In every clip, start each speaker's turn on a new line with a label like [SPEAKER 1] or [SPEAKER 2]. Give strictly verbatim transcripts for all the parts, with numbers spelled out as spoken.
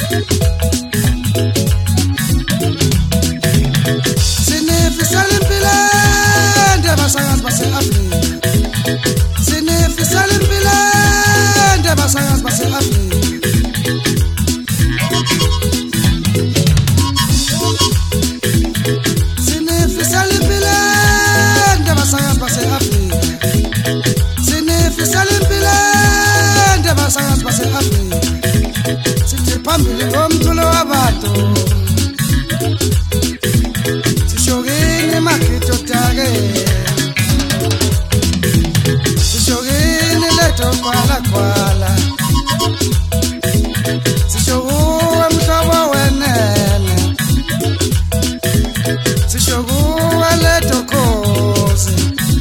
[SPEAKER 1] Sinifisa limpilo ndabasakazi base-Afrika. Sinifisa limpilo ndabasakazi base-Afrika. Sinifisa limpilo ndabasakazi base-Afrika. Sinifisa limpilo ndabasakazi base-Afrika. Sithi phambili ngomculo wabantu. Sishogini makito tage. Sishogini leto kwala kwala. Sishoguwe mkabo wenene. Sishoguwe leto kozi.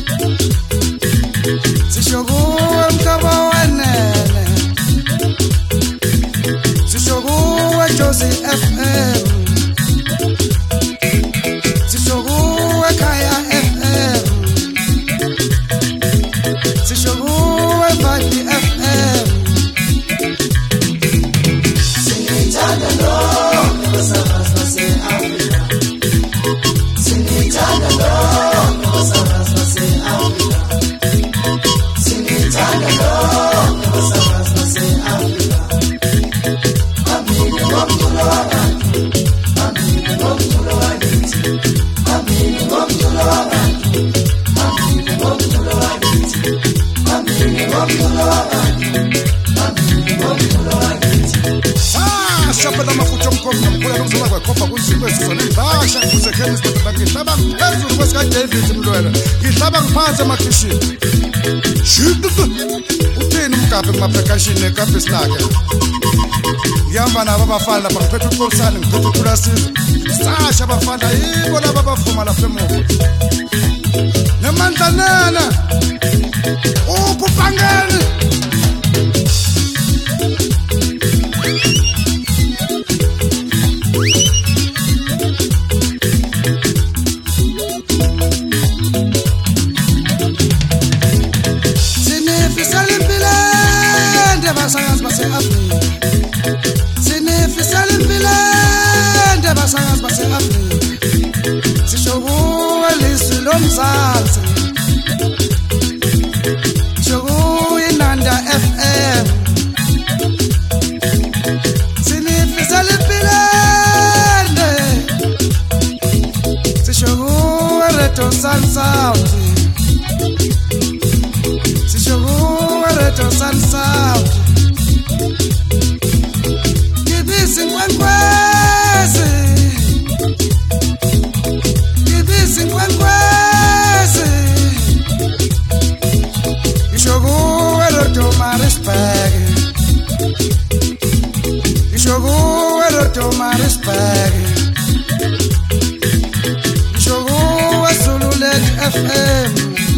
[SPEAKER 1] Sishoguwe mkabo wenene. Sishoguwe Jozi F M. Sishoguwe Kaya F M. Sishoguwe Vati F M. Sinithanda lonke abasakazi base-Afrika. Sinithanda lonke abasakazi base-Afrika. Sinithanda lonke abasakazi base-Afrika. Amini ngomculo wabantu. Amini ngomculo wakithi. Amini ngomculo wabantu. Amini ngomculo wakithi. Amini ngomculo wabantu. Amini ngomculo wakithi. Ah, shapela mafuta mkhomba mkhulu nomzuma kwakhopha kunzima esizona ibasha kuze chemist bathi ngihlaba phezulu kwesika David Mlwela. Ngihlaba ngiphansi emakhishini. Shitu. Uthini umgabhe kumaphekashini nekaphe sinake. Ngihamba nabo abafana lapha ngiphethe uqolisana ngiphethe ukulasiza. Sasha abafana yibo laba abavuma lapha emuva. Nemandlanana. Ukupangeni. Sinifisa limpilo ndabasakazi base-Afrika. Sinifisa limpilo ndabasakazi base-Afrika. Sishoguwe lizwi lomzansi. Sishoguwe iNanda F M. Sinifisa limpilo nde. Sishoguwe Reto Sun Sound. Sishoguwe Reto Sun Sound. Kibisi nkwenkwezi. Kibisi nkwenkwezi. Ishoguwe Roto Marisburg. Ishoguwe Roto Marisburg. Ishoguwe Zululand F M.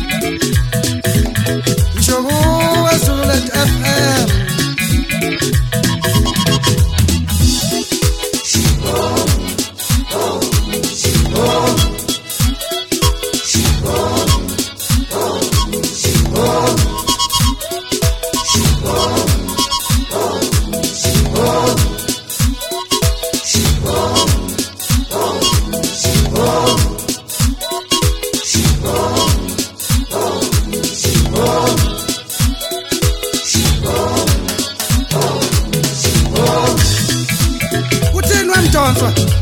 [SPEAKER 1] Ishoguwe Zululand F M. Uthini wemdonso?